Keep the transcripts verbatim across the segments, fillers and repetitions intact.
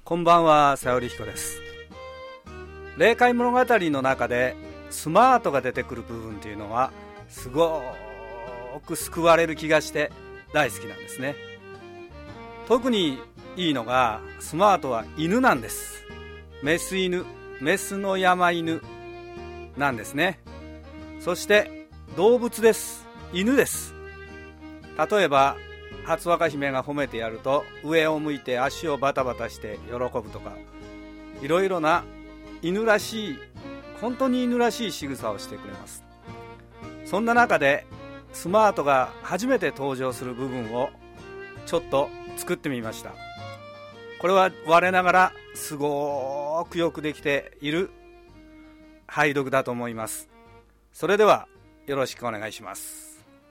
こんばんは、さよりひこです。霊界物語の中でスマートが出てくる部分っていうのはすごく救われる気がして大好きなんですね。特にいいのがスマートは犬なんです。メス犬、メスの山犬なんですね。そして動物です。犬です。例えば初若姫が褒めてやると上を向いて足をバタバタして喜ぶとか、いろいろな犬らしい、本当に犬らしい仕草をしてくれます。そんな中でスマートが初めて登場する部分をちょっと作ってみました。これは我ながらすごくよくできている拝読だと思います。それではよろしくお願いします。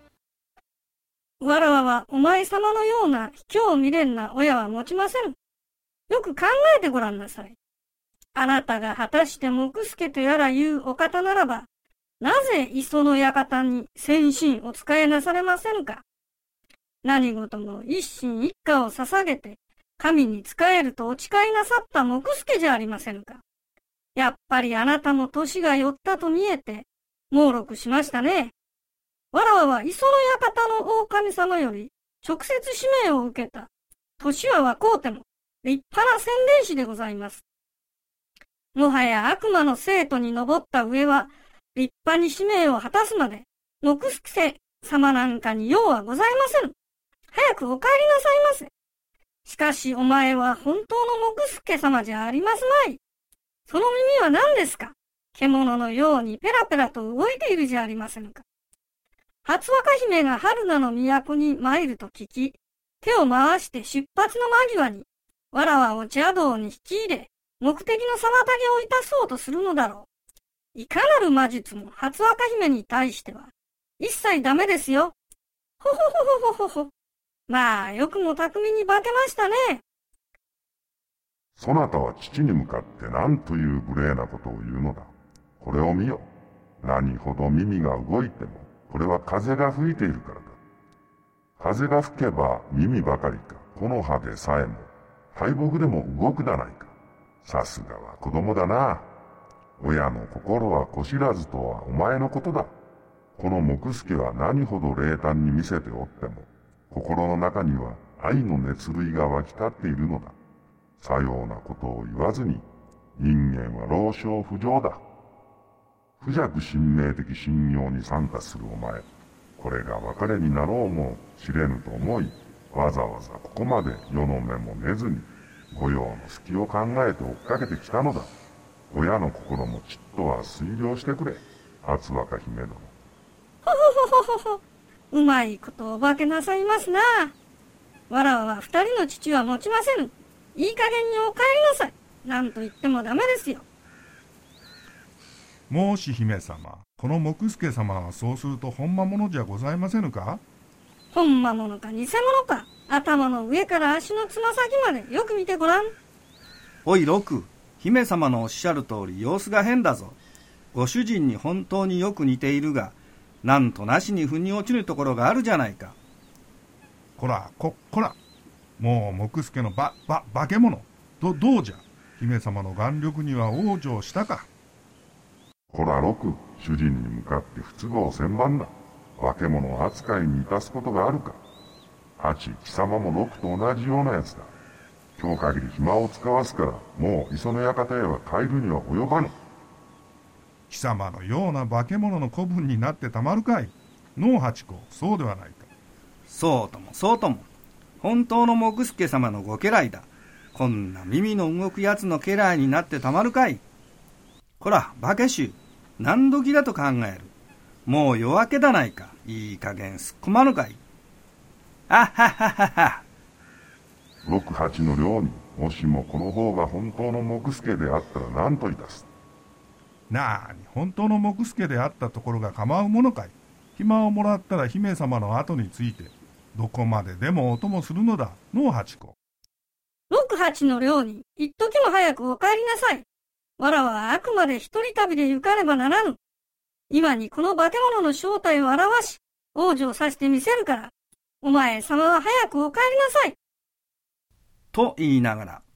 わらわはお前様のような卑怯未練な親は持ちません。よく考えてごらんなさい。あなたが果たして木助とやらいうお方ならば、なぜ磯の館に先進お使いなされませんか。何事も一心一家を捧げて神に仕えるとお誓いなさった木助じゃありませんか。やっぱりあなたも年が寄ったと見えて猛録しましたね。わらわは磯の館の狼様より直接指名を受けた年は若うても立派な宣伝師でございます。もはや悪魔の生徒に登った上は立派に使命を果たすまで木助様なんかに用はございません。早くお帰りなさいませ。しかしお前は本当の木助様じゃありますまい。その耳は何ですか。獣のようにペラペラと動いているじゃありませんか。初若姫が春名の都に参ると聞き、手を回して出発の間際に、わらわを邪道に引き入れ、目的の妨げをいたそうとするのだろう。いかなる魔術も初若姫に対しては、一切ダメですよ。ほほほほほほほ。まあ、よくも巧みに化けましたね。 そなたは父に向かって何という無礼なことを言うのだ。これを見よ。何ほど耳が動いても、これは風が吹いているからだ。風が吹けば耳ばかりか、木の葉でさえも、大木でも動くだないか。さすがは子供だな。親の心はこしらずとはお前のことだ。この木助は何ほど冷淡に見せておっても、心の中には愛の熱類が湧き立っているのだ。さようなことを言わずに、人間は老少不浄だ。不弱神明的信用に参加するお前、これが別れになろうも知れぬと思い、わざわざここまで世の目も寝ずに、御用の隙を考えて追っかけてきたのだ。親の心もちっとは推量してくれ、初若姫殿。 ほほほほほほ。うまいことお化けなさいますな。わらわは二人の父は持ちません。いい加減にお帰りなさい。なんと言ってもダメですよ。 申し姫様、この木助様はそうすると本間者じゃございませぬか。 本間者か偽物か。頭の上から足のつま先までよく見てごらん。 おい六、姫様のおっしゃる通り様子が変だぞ。ご主人に本当によく似ているが、なんとなしに腑に落ちるところがあるじゃないか。 こらここら、もう木助のばば化け物。どどうじゃ、姫様の眼力には往生したか。 こら六、主人に向かって不都合千万だ。化け物扱いに致すことがあるか。八、貴様も六と同じようなやつだ。今日限り暇を使わすから、もう磯の館へは帰るには及ばぬ。 貴様のような化け物の子分になってたまるかい。のう八公、そうではないか。 そうともそうとも、本当の木助様のご家来だ。こんな耳の動くやつの家来になってたまるかい。こら化け衆、何時だと考える。もう夜明けだないか。いい加減すっこまぬかい。あっはっはっはっは。 六八の寮に、もしもこの方が本当の木助であったら何といたす。 なあに、本当の木助であったところが構うものかい。暇をもらったら姫様の後について、どこまででもお供するのだ、のう八公。 六八の寮に、一時も早くお帰りなさい。わらはあくまで一人旅で行かねばならぬ。今にこの化け物の正体を表し、往生させてみせるから、お前様は早くお帰りなさい。 と言いながら、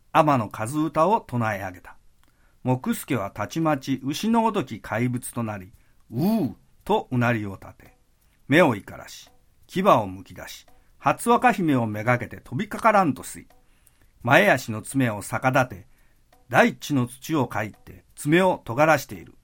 天の数歌を唱え上げた。木助はたちまち牛のごとき怪物となり、うーとうなりを立て、目をいからし、牙をむき出し、初若姫をめがけて飛びかからんとすい、前足の爪を逆立て、大地の土をかいて爪を尖らしている。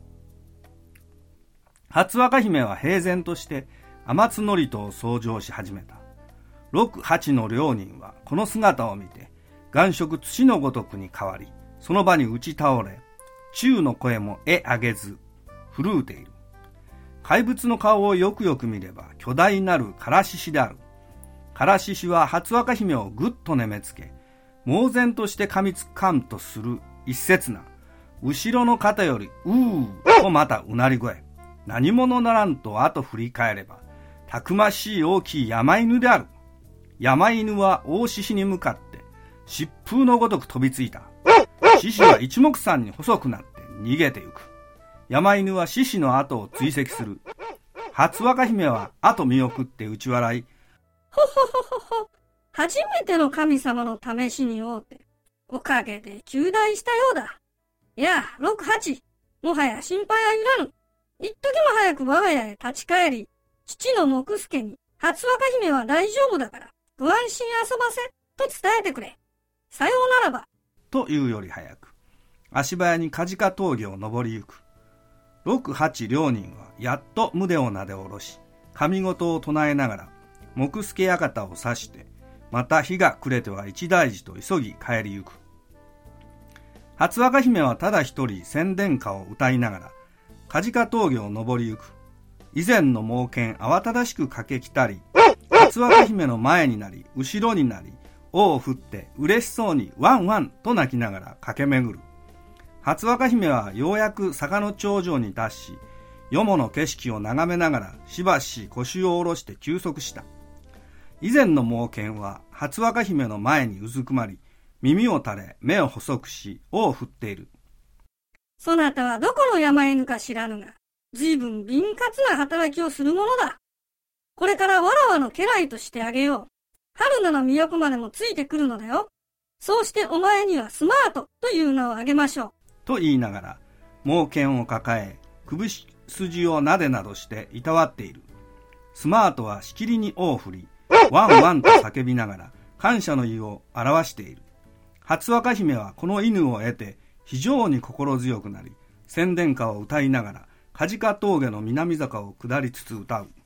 初若姫は平然として天津祝詞を奏上し始めた。六八の両人はこの姿を見て、眼色土のごとくに変わり、その場に打ち倒れ、中の声もえ上げず、震うている。怪物の顔をよくよく見れば、巨大なるからししである。からししは初若姫をぐっと眠めつけ、猛然として噛みつかんとする一節な、後ろの肩よりうーとまたうなり声。何者ならんと後振り返れば、たくましい大きい山犬である。山犬は大獅子に向かって疾風のごとく飛びついた。獅子は一目散に細くなって逃げてゆく。山犬は獅子の後を追跡する。初若姫は後見送って打ち笑い、 ほほほほほ、初めての神様の試しに会うて、おかげで中大したようだ。いや、六八、もはや心配はいらぬ。一時も早く我が家へ立ち返り、父の木助に初若姫は大丈夫だから、ご安心遊ばせ、と伝えてくれ。さようならば。 というより早く、足早に梶賀峠を登りゆく。六八両人はやっと胸をなで下ろし、神事を唱えながら、木助館を指して、また日が暮れては一大事と急ぎ帰りゆく。初若姫はただ一人宣伝歌を歌いながら、梶賀峠を登りゆく。以前の猛犬慌ただしく駆け来たり、初若姫の前になり、後ろになり、尾を振って嬉しそうにワンワンと鳴きながら駆け巡る。初若姫はようやく坂の頂上に達し、よもの景色を眺めながらしばし腰を下ろして休息した。以前の猛犬は初若姫の前にうずくまり、耳を垂れ目を細くし尾を振っている。 そなたはどこの山犬か知らぬが、ずいぶん敏捷な働きをするものだ。これからわらわの家来としてあげよう。春菜の都までもついてくるのだよ。そうしてお前にはスマートという名をあげましょう。 と言いながら、猛犬を抱え、首筋をなでなどしていたわっている。スマートはしきりに尾を振り、ワンワンと叫びながら感謝の意を表している。初若姫はこの犬を得て非常に心強くなり、宣伝歌を歌いながら梶賀峠の南坂を下りつつ歌う。